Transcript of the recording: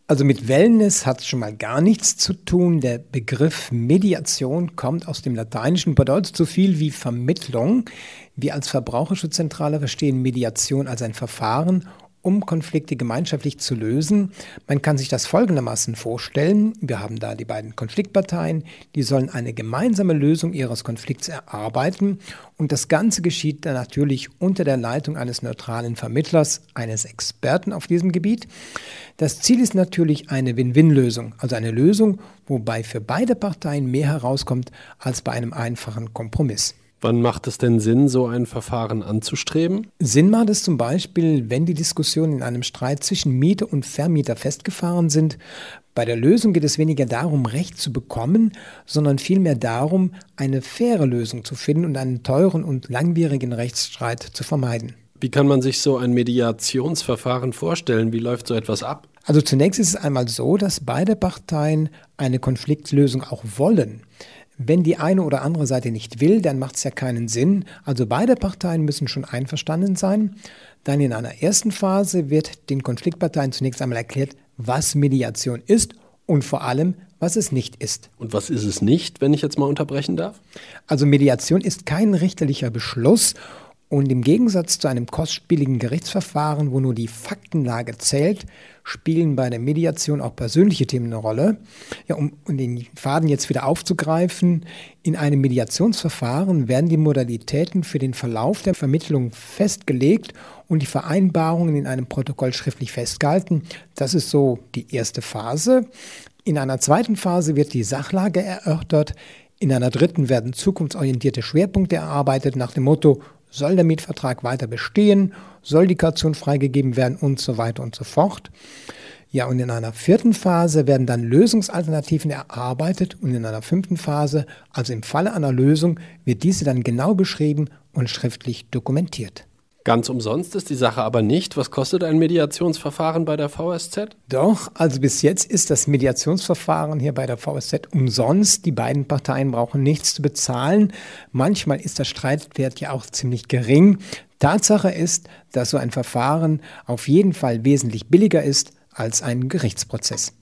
Also mit Wellness hat es schon mal gar nichts zu tun. Der Begriff Mediation kommt aus dem Lateinischen, bedeutet so viel wie Vermittlung. Wir als Verbraucherschutzzentrale verstehen Mediation als ein Verfahren, um Konflikte gemeinschaftlich zu lösen. Man kann sich das folgendermaßen vorstellen. Wir haben da die beiden Konfliktparteien, die sollen eine gemeinsame Lösung ihres Konflikts erarbeiten. Und das Ganze geschieht dann natürlich unter der Leitung eines neutralen Vermittlers, eines Experten auf diesem Gebiet. Das Ziel ist natürlich eine Win-Win-Lösung, also eine Lösung, wobei für beide Parteien mehr herauskommt als bei einem einfachen Kompromiss. Wann macht es denn Sinn, so ein Verfahren anzustreben? Sinn macht es zum Beispiel, wenn die Diskussionen in einem Streit zwischen Mieter und Vermieter festgefahren sind. Bei der Lösung geht es weniger darum, Recht zu bekommen, sondern vielmehr darum, eine faire Lösung zu finden und einen teuren und langwierigen Rechtsstreit zu vermeiden. Wie kann man sich so ein Mediationsverfahren vorstellen? Wie läuft so etwas ab? Also zunächst ist es einmal so, dass beide Parteien eine Konfliktlösung auch wollen. Wenn die eine oder andere Seite nicht will, dann macht es ja keinen Sinn. Also beide Parteien müssen schon einverstanden sein. Dann in einer ersten Phase wird den Konfliktparteien zunächst einmal erklärt, was Mediation ist und vor allem, was es nicht ist. Und was ist es nicht, wenn ich jetzt mal unterbrechen darf? Also Mediation ist kein richterlicher Beschluss. Und im Gegensatz zu einem kostspieligen Gerichtsverfahren, wo nur die Faktenlage zählt, spielen bei der Mediation auch persönliche Themen eine Rolle. Ja, um den Faden jetzt wieder aufzugreifen, in einem Mediationsverfahren werden die Modalitäten für den Verlauf der Vermittlung festgelegt und die Vereinbarungen in einem Protokoll schriftlich festgehalten. Das ist so die erste Phase. In einer zweiten Phase wird die Sachlage erörtert. In einer dritten werden zukunftsorientierte Schwerpunkte erarbeitet nach dem Motto: Soll der Mietvertrag weiter bestehen? Soll die Kaution freigegeben werden? Und so weiter und so fort. Ja, und in einer vierten Phase werden dann Lösungsalternativen erarbeitet und in einer fünften Phase, also im Falle einer Lösung, wird diese dann genau beschrieben und schriftlich dokumentiert. Ganz umsonst ist die Sache aber nicht. Was kostet ein Mediationsverfahren bei der VSZ? Doch, also bis jetzt ist das Mediationsverfahren hier bei der VSZ umsonst. Die beiden Parteien brauchen nichts zu bezahlen. Manchmal ist der Streitwert ja auch ziemlich gering. Tatsache ist, dass so ein Verfahren auf jeden Fall wesentlich billiger ist als ein Gerichtsprozess.